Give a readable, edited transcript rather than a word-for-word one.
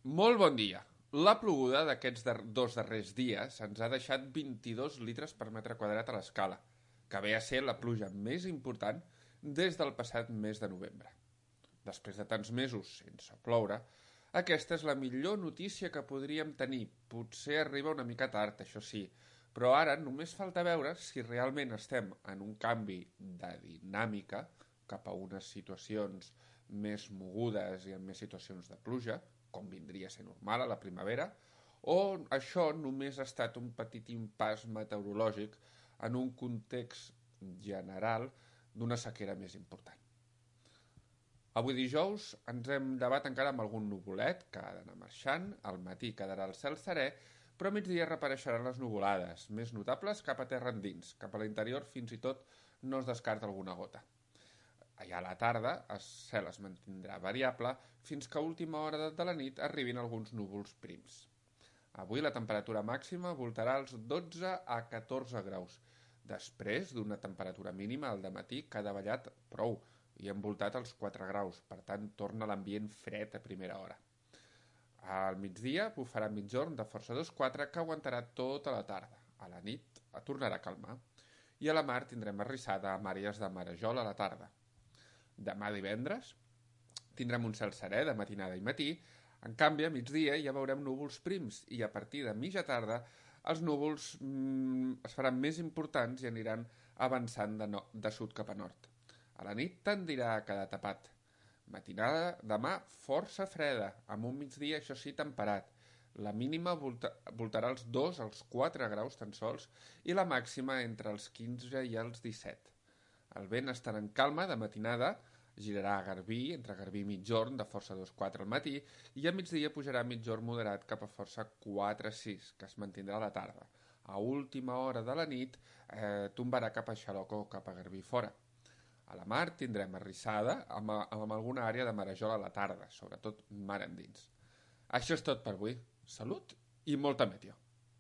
Molt bon dia. La ploguda d'aquests dos darrers dies ens ha deixat 22 litres per metre quadrat a l'escala, que ve a ser la pluja més important des del passat mes de novembre. Després de tants mesos sense ploure, aquesta és la millor notícia que podríem tenir. Potser arriba una mica tard, això sí, però ara només falta veure si realment estem en un canvi de dinàmica cap a unes situacions més mogudes i amb més situacions de pluja, com vindria a ser normal a la primavera, o això només ha estat un petit impàs meteorològic en un context general d'una sequera més important. Avui dijous ens hem llevat encara amb algun nuvolet que ha d'anar marxant, al matí quedarà el cel serè, però a migdia reapareixeran les nuvolades, més notables cap a terra endins, cap a l'interior fins i tot no es descarta alguna gota. Allà a la tarda el cel es mantindrà variable fins que a última hora de la nit arribin alguns núvols prims. Avui la temperatura màxima voltarà als 12 a 14 graus, després d'una temperatura mínima al dematí que ha davallat prou i ha envoltat els 4 graus, per tant torna l'ambient fred a primera hora. Al migdia bufarà migjorn de força 2-4 que aguantarà tota la tarda. A la nit tornarà a calmar i a la mar tindrem arrissada amb àrees de marejol a la tarda. Demà divendres tindrem un cel serè de matinada i matí, en canvi a migdia ja veurem núvols prims i a partir de mitja tarda els núvols es faran més importants i aniran avançant de sud cap a nord. A la nit tendirà a quedar tapat. Matinada demà força freda, amb un migdia això sí temperat. La mínima voltarà els 2 als 4 graus tan sols i la màxima entre els 15 i els 17. El vent estarà en calma de matinada, girarà a Garbí, entre Garbí i Migjorn, de força 2-4 al matí, i a migdia pujarà a Migjorn moderat cap a força 4-6, que es mantindrà a la tarda. A última hora de la nit tombarà cap a Xaloc o cap a Garbí fora. A la mar tindrem arrissada amb alguna àrea de marejol a la tarda, sobretot mar endins. Això és tot per avui. Salut i molta meteo.